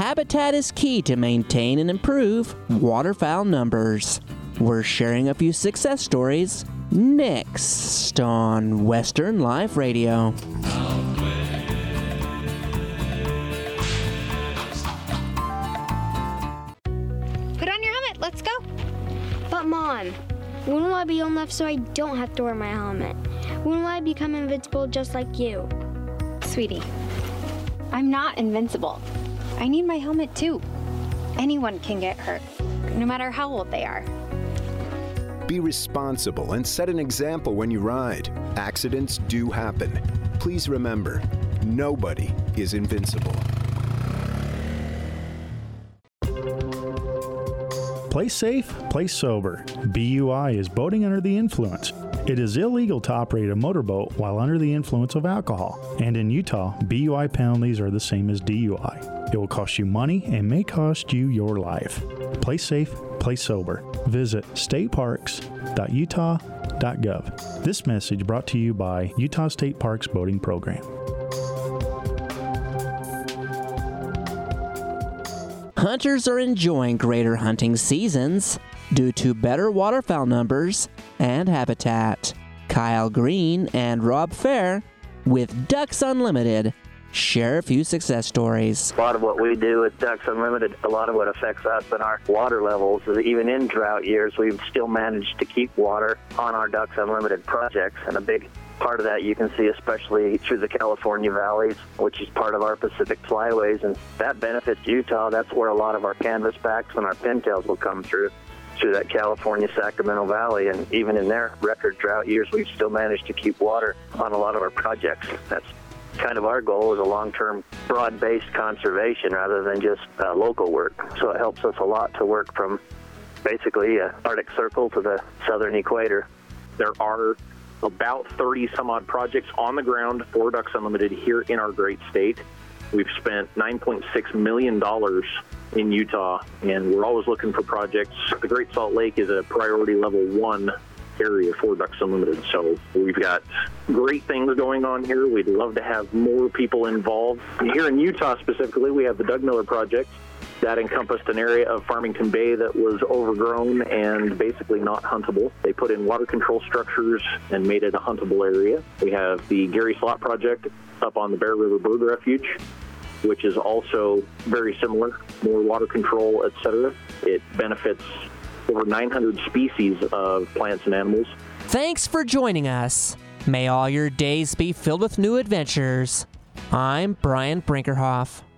habitat is key to maintain and improve waterfowl numbers. We're sharing a few success stories next on Western Life Radio. Put on your helmet, let's go. But Mom, when will I be old enough so I don't have to wear my helmet? When will I become invincible just like you? Sweetie, I'm not invincible. I need my helmet too. Anyone can get hurt, no matter how old they are. Be responsible and set an example when you ride. Accidents do happen. Please remember, nobody is invincible. Play safe, play sober. BUI is boating under the influence. It is illegal to operate a motorboat while under the influence of alcohol. And in Utah, BUI penalties are the same as DUI. It will cost you money and may cost you your life. Play safe, play sober. Visit stateparks.utah.gov. This message brought to you by Utah State Parks Boating Program. Hunters are enjoying greater hunting seasons due to better waterfowl numbers and habitat. Kyle Green and Rob Fair with Ducks Unlimited share a few success stories. A lot of what we do with Ducks Unlimited, a lot of what affects us and our water levels, even in drought years, we've still managed to keep water on our Ducks Unlimited projects. And a big part of that you can see especially through the California valleys, which is part of our Pacific flyways, and that benefits Utah. That's where a lot of our canvasbacks and our pintails will come through that California Sacramento Valley. And even in their record drought years, we've still managed to keep water on a lot of our projects. That's kind of our goal, is a long-term broad-based conservation rather than just local work. So it helps us a lot to work from basically Arctic Circle to the southern equator. There are about 30 some odd projects on the ground for Ducks Unlimited here in our great state. We've spent $9.6 million in Utah, and we're always looking for projects. The Great Salt Lake is a priority level 1 area for Ducks Unlimited, so we've got great things going on here. We'd love to have more people involved. Here in Utah specifically, we have the Doug Miller Project. That encompassed an area of Farmington Bay that was overgrown and basically not huntable. They put in water control structures and made it a huntable area. We have the Gary Slot Project up on the Bear River Bird Refuge, which is also very similar, more water control, etc. It benefits over 900 species of plants and animals. Thanks for joining us. May all your days be filled with new adventures. I'm Brian Brinkerhoff.